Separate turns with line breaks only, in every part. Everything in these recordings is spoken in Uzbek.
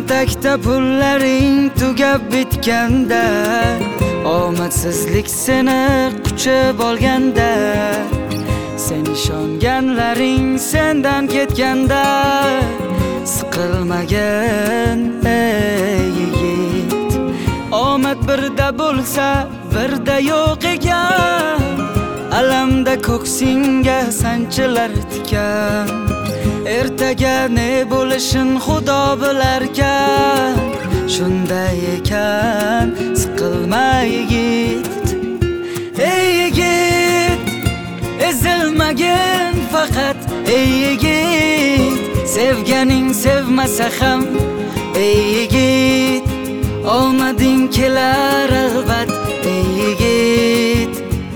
Cho'ntakda pullaring tugab bitganda, omadsizlik seni quchib olganda, sen ishonganlaring sendan ketganda, siqilmagin ey yigit. Omad birda bo'lsa, birda yo'q ekan, alamda ko'ksingga sanchilar tikan. Ertaga ne bo'lishin Xudo bilarkan, shunday ekan siqilma yigit. Ey yigit, ezilmagin faqat ey yigit, sevganing sevmasa ham ey yigit, omading kelar albat ey yigit.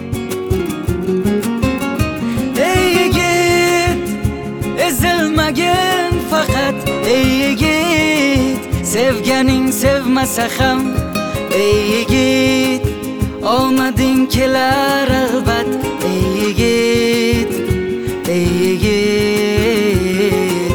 Ey yigit, ezilmagin faqat ey yigit, sevganing sevmasa ham ey yigit, omading kelar albat ey yigit, ey yigit.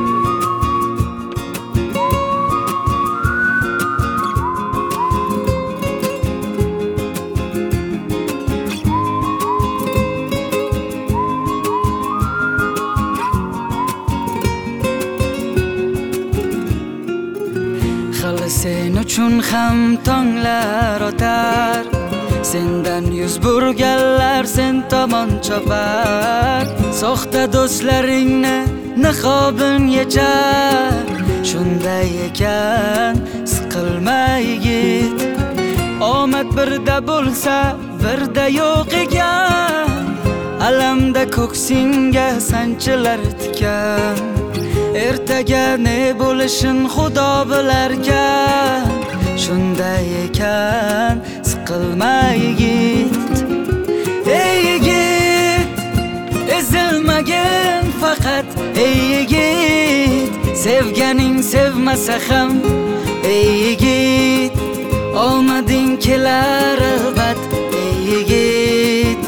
Hali sen uchun ham tonglar o'tar, sendan yuz burganlar sen tomon chopar. Soxta do'stlaringni niqobin yechar, shunday ekan siqilma yigit. Omad birda bo'lsa, birda yo'q ekan, alamda ko'ksingga sanchilar tikan. Ertaga ne bo'lishin Xudo bilarkan, shunday ekan siqilma yigit. Ey yigit, ezilmagin faqat ey yigit, sevganing sevmasa ham ey yigit, omading kelar albat ey yigit.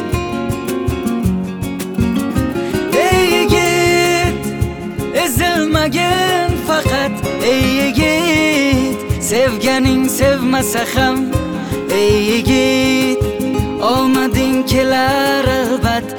Ey yigit, ezilmagin faqat ey yigit, sevganing sevmasa ham ey yigit, omading kelar albat